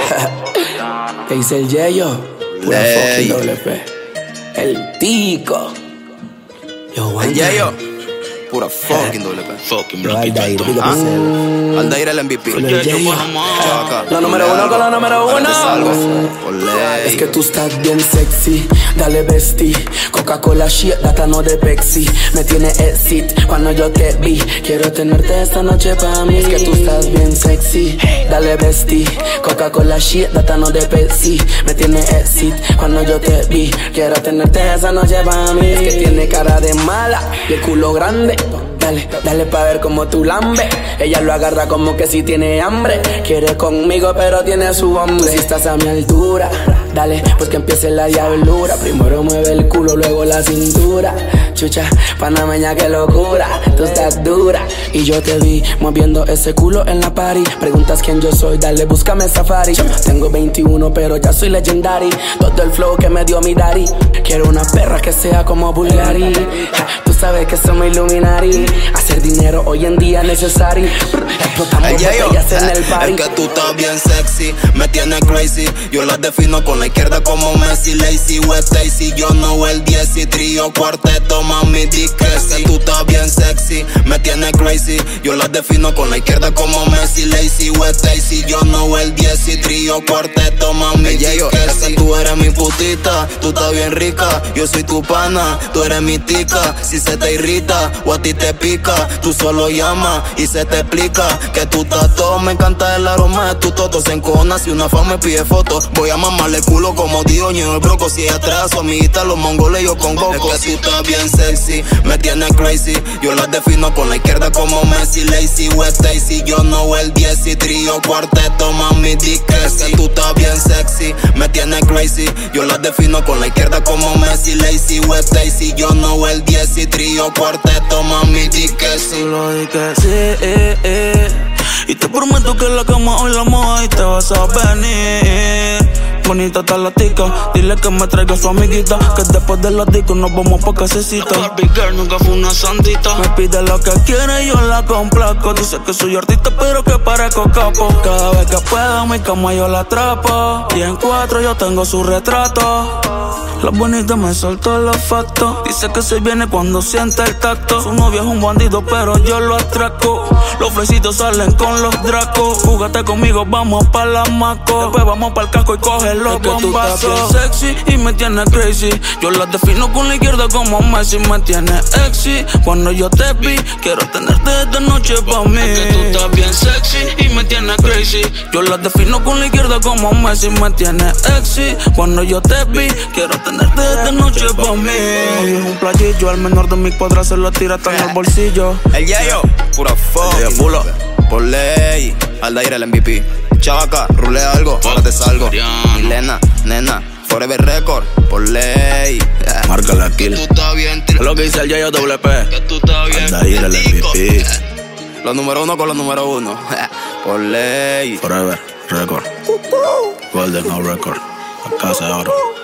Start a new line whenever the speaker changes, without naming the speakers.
¿Qué dice el Yeyo? Pura fucking WP. El Tico. Yo,
el Yeyo. Pura fucking WP.
Fucking
Yo,
blanquito.
Aldair, big up yourself.
Aldair el MVP.
El Yeyo.
Chaca.
La número uno con la número uno. Es que tú estás bien sexy, dale bestie. Coca-Cola shit, dátano de Pepsi. Me tiene exit cuando yo te vi. Quiero tenerte esta noche pa' mí. Es que tú estás bien sexy, dale bestie. Coca-Cola shit, dátano de Pepsi. Me tiene exit cuando yo te vi. Quiero tenerte esta noche pa' mí. Es que tiene cara de mala y el culo grande. Dale pa' ver cómo tú lambe. Ella lo agarra como que si tiene hambre. Quiere conmigo pero tiene su hambre. Si estás a mi altura, dale, pues que empiece la diablura. Primero mueve el culo, luego la cintura. Chucha, panameña, qué locura. Tú estás dura y yo te vi moviendo ese culo en la party. Preguntas quién yo soy, dale, búscame Safari. Tengo 21 pero ya soy legendary. Todo el flow que me dio mi daddy. Quiero una perra que sea como Bulgari. Tú sabes que somos Illuminati. Hacer dinero hoy en día es necesario. Explotamos botellas en el party.
Es que tú estás bien sexy, me tienes crazy. Yo las defino con la izquierda como Messi, Lazy, West Stacy. Yo no el 10 y trío, cuarteto, mami, di que sí. Es que tú estás bien sexy, me tienes crazy. Yo las defino con la izquierda como Messi, Lazy, West Stacy. Yo no el 10 y trío, cuarteto, mami, di que sí. Tú eres mi putita, tú estás bien rica. Yo soy tu pana, tú eres mi tica. Si se te irrita o a ti te pica, tú solo llamas y se te explica que tú estás todo. Me encanta el aroma de tu toto. Se encojona si una fan me pide fotos. Voy a mamarle culo como Dioño el broco. Si ella trae a su amiguita los mongoles yo con Goku. Es que tú estás bien sexy, me tienes crazy. Yo las defino con la izquierda como Messi, Lazy, West Stacy. Yo no el 10 y trío, cuarteto, mami, di que sí. Es que tú estás bien sexy, me tienes crazy. Yo las defino con la izquierda como Messi, Lazy, West Stacy. Yo no el 10 y trío, cuarteto, mami, di que sí.
Solo di que sí, y te prometo que en la cama hoy la moja y te vas a venir. Bonita está la tica, dile que me traiga su amiguita. Que después de la disco nos vamos pa' casecita. Barbie girl nunca fue una santita. Me pide lo que quiere y yo la complaco. Dice que soy artista pero que parezco capo. Cada vez que puedo mi cama yo la atrapo. Y en 4 yo tengo su retrato. La bonita me soltó el olfato. Dice que se viene cuando siente el tacto. Su novio es un bandido pero yo lo atraco. Los flecitos salen con los dracos. Júgate conmigo, vamos pa' la maco. Después vamos pa' el casco y coge los bombazos. Tú estás bien sexy y me tienes crazy. Yo las defino con la izquierda como Messi. Me tienes exy cuando yo te vi. Quiero tenerte esta noche pa' mí. Es que tú estás bien sexy y me tienes crazy. Yo las defino con la izquierda como Messi. Me tienes exy cuando yo te vi. Quiero tenerte esta noche pa' mí. Hoy es un playillo, al menor de mis cuadras se lo tira hasta en el bolsillo.
El Yeyo, pura fucking fulo. Por ley, Aldair el MVP. Chavaca, rulea algo, ahora te salgo. Milena, nena, Forever Record, por ley.
Márcala aquí.
Tú estás bien,
Es lo que dice el Yeyo WP.
que tú estás bien.
Aldair el MVP.
Los número uno con los número uno. Por ley.
Forever Record. Golden No Record. La casa de oro.